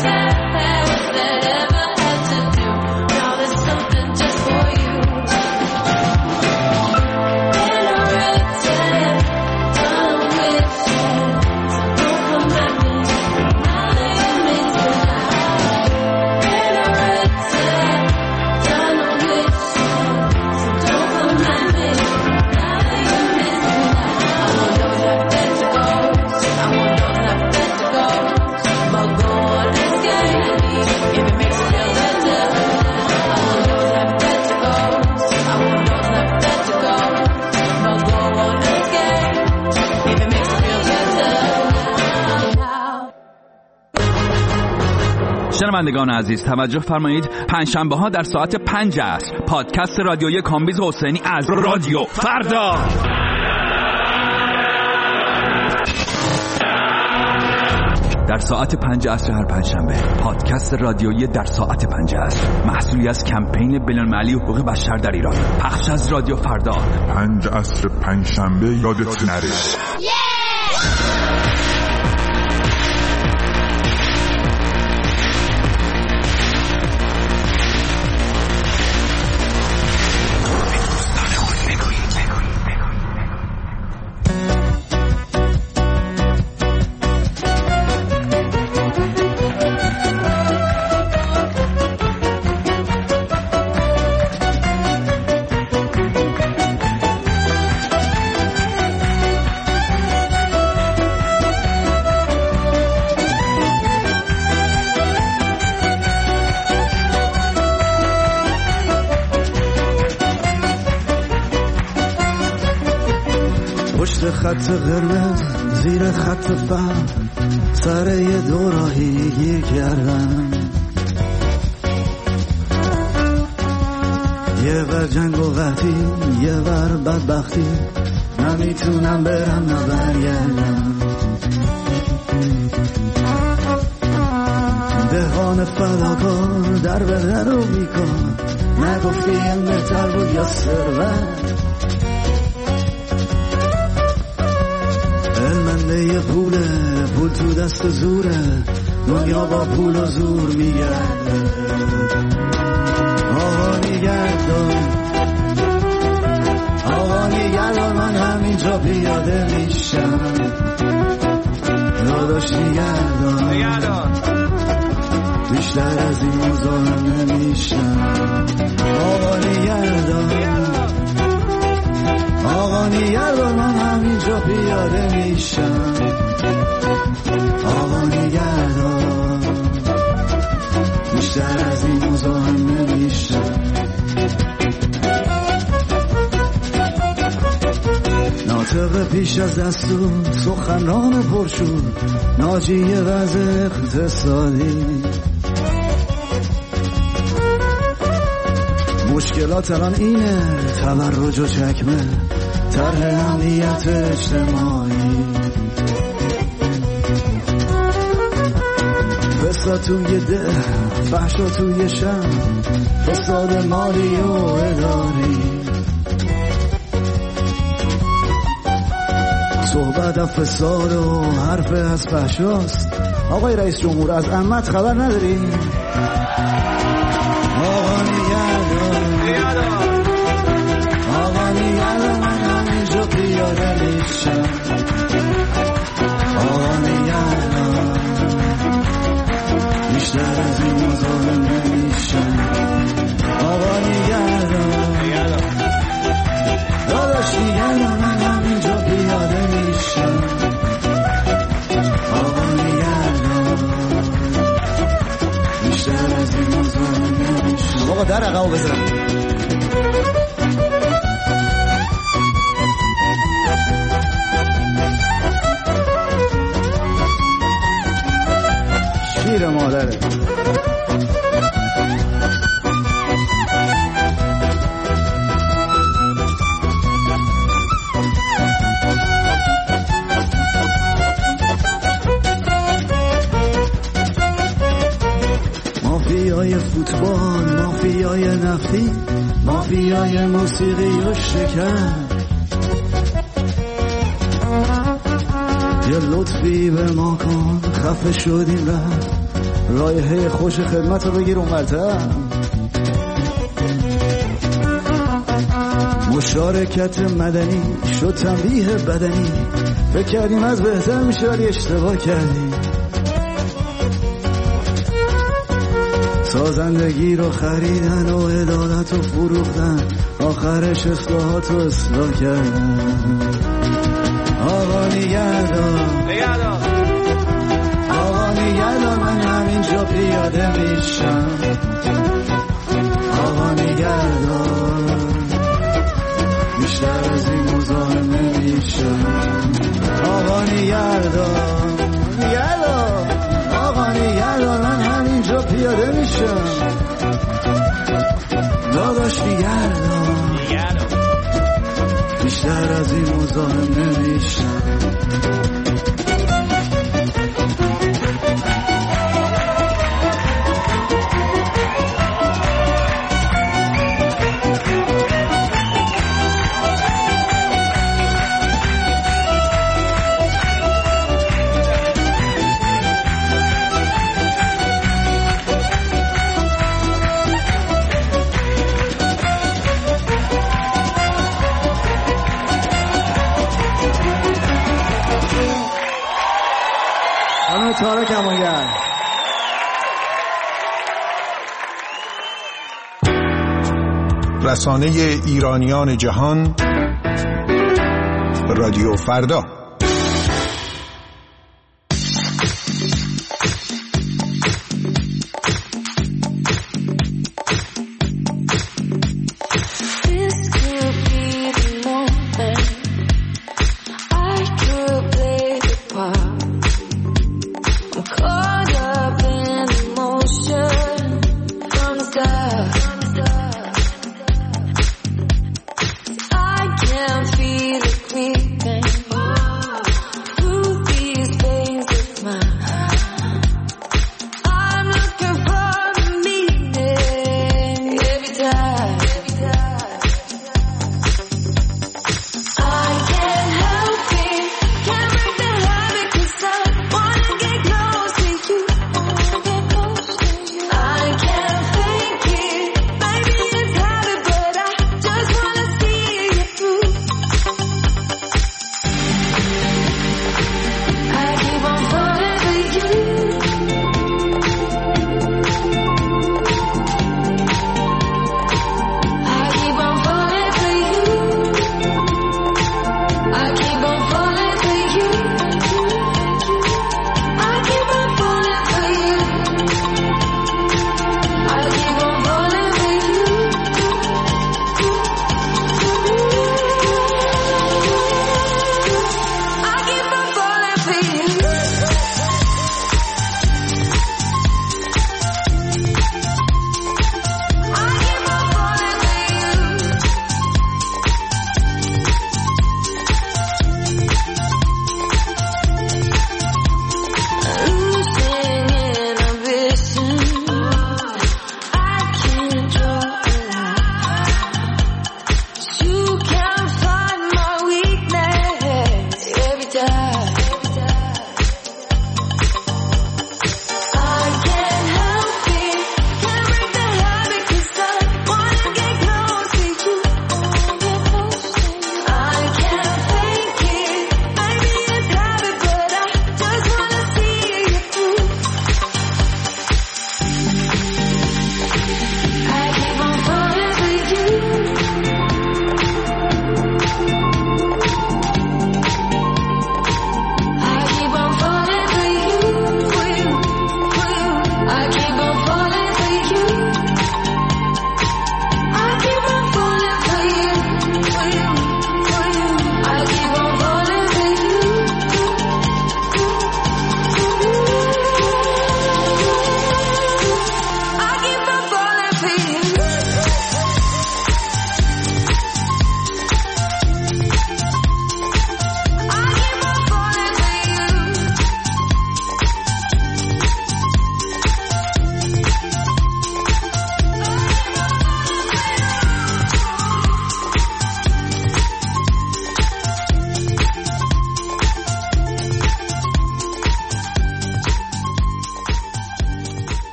شنوندگان عزیز توجه فرمایید، پنجشنبه ها در ساعت 5 عصر پادکست رادیویی کامبیز حسینی از رادیو فردا در ساعت 5 عصر هر پنجشنبه. پادکست رادیویی در ساعت 5 عصر محصولی از کمپین بین‌المللی حقوق بشر در ایران، پخش از رادیو فردا. 5 عصر پنجشنبه یادت نره. خط قرمز زیر خط فهم سر یه دوراهی کردم، یه ور جنگ و قحطی یه ور بدبختی، نمیتونم برم نبرگردم. دهان فداکار در به در رو میکن، نگفتی این بهتر بود یا ثروت. علمنده پول تو دست زوره، دنیا با پول و زور میگرده. آقا نگردان من همینجا پیاده میشم. داداش نگردان بیشتر از این مزاحم نمیشم. آقا نگردان من همینجا پیاده میشم. آقا نگردان بیشتر از این مزاحم نمیشم. ناطق پیش از دستور سخنران پرشور، ناجی وضع اقتصادی. مشکلات الان اینه، تبرج و چکمه، طرح امنیت اجتماعی. فساد توی ده، فحشا توی شهر، فساد مالی و اداری. صحبت از فساد و حرف از فحشاست. آقای رئیس جمهور از عمت خبر نداری؟ آقا نگردان من همینجا پیاده میشم. آقا نگردان بیشتر از این مزاحم نمیشم. آقا نگردان داداش نگردان من همینجا پیاده میشم. آقا نگردان بیشتر از این مزاحم نمیشم. آقا در عقب بزن. شیر مادره. مافیای فوتبال، مافیای نفتی، مافیای موسیقی و شکر. یه لطفی به ما کن، خفه شدیم رفت رایحه خوش خدمت رو بگیر اونورتر. مشارکت مدنی شد تنبیه بدنی، فکر کردیم از بهتر میشه ولی اشتباه کردیم. سازندگی رو خریدن و عدالت رو فروختن، آخرش اصلاحات رو اصلاح کردن. آقا نگهدار آقا نگهدار من همینجا پیاده میشم. آقا نگهدار بیشتر از این مزاحم نمیشم. آقا نگهدار آقا نگهدار من همینجا پیاده میشم. داداش نگهدار بیشتر از این مزاحم نمیشم. تارا کمانگر. رسانه ایرانیان جهان، رادیو فردا. Feel it creeping.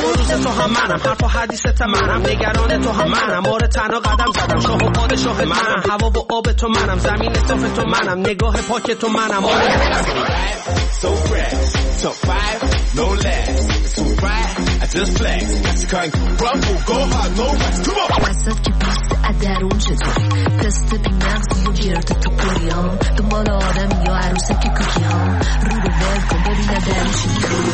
و روز تو هم منم، حرف و حدیثت منم، نگران تو هم منم، آره تنها قدم زدم، شاه و پادشاه منم، هوا و آب تو منم، زمین صاف تو منم، نگاه پاک تو منم. So fresh, top 5, no less. It's all right, I just flex. That's kind of rumble, go hard, no rest. Come on. وسط که پست ادرون چطوری تست بی مغزی و گرد تو پریام دنبال آدم یا عروسه که کوکی ها رو رو ول کن ببینه درون چی میخوری.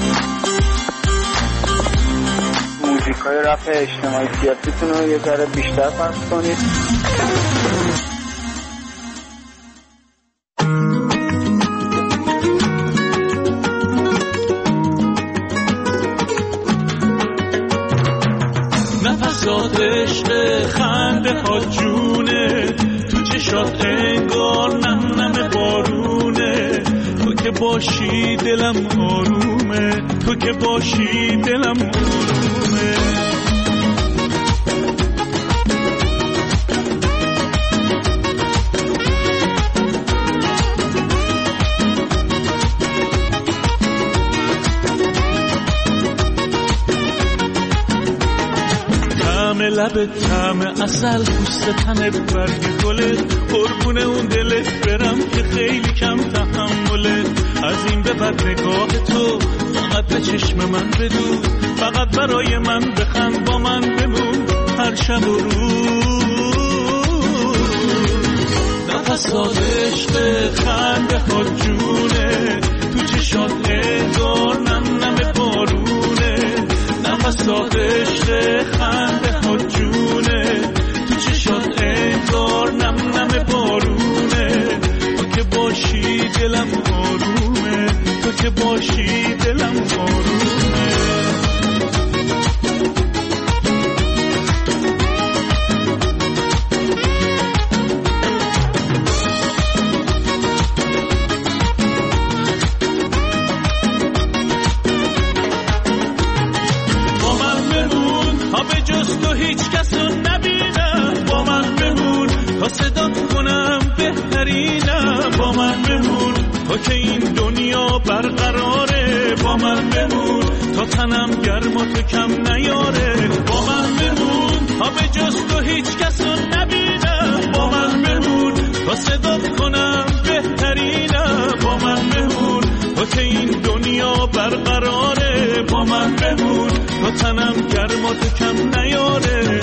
موزیکای رپ اجتماعی سیاسیتون رو یه ذره بیشتر پخش کنید. نفسات عشق خنده ها جونه تو چشات انگار نم نم بارونه تو که باشی دلم آرومه تو که باشی دلم آرومه لبت طعم عسل پوست تنت برگ گلت قربون اون دلت برم که خیلی کم تحملت از این به بعد نگاه تو فقط به چشم من بدون فقط برای من بخند با من بمون هر شب و روز نفسات عشق خنده ها جونه تو چشات انگار نم نم بارونه نفسات عشق خنده ها جونه تو چشات انگار نم نم بارونه تو که باشی دلم آرومه تو که باشی دلم آرومه صدات کنم بهترینم با من بمون تا که این دنیا برقراره با من بمون تا تنم گرم و تو کم نیاره با من بمون تا به جز تو هیچ کس رو نبینم با من بمون تا صدات کنم بهترینم با من بمون تا که این دنیا برقراره با من بمون تا تنم گرم و تو کم نیاره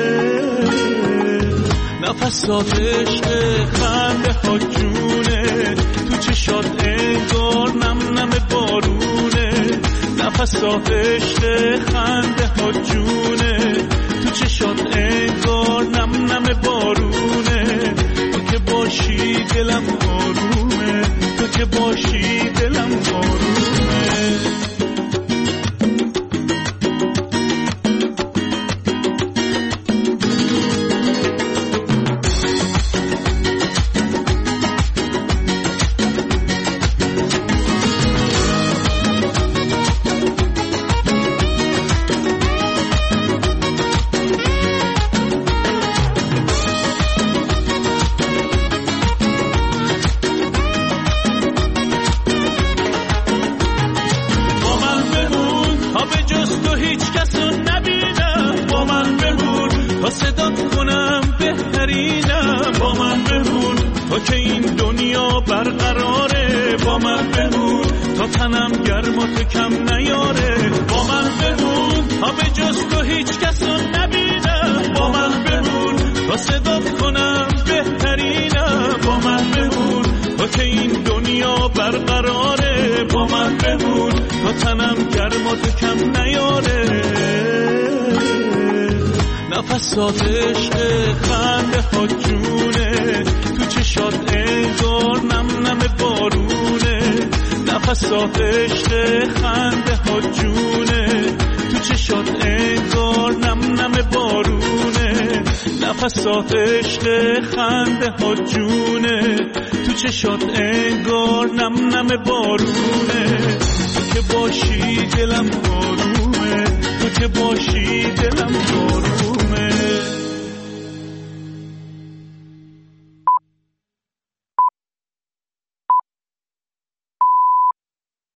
نفسات عشق خنده ها جونه تو چشات انگار نم نم بارونه نفسات عشق خنده ها جونه تو چشات انگار نم نم بارونه تو که باشی دلم آرومه تو که باشی دلم آرومه نفسات عشق خنده ها جونه تو چشات انگار نم نم بارونه نفسات عشق خنده ها جونه تو چشات انگار نم نم بارونه نفسات عشق خنده ها جونه تو چشات انگار نم نم بارونه تو که باشی دلم آرومه تو که باشی دلم آرومه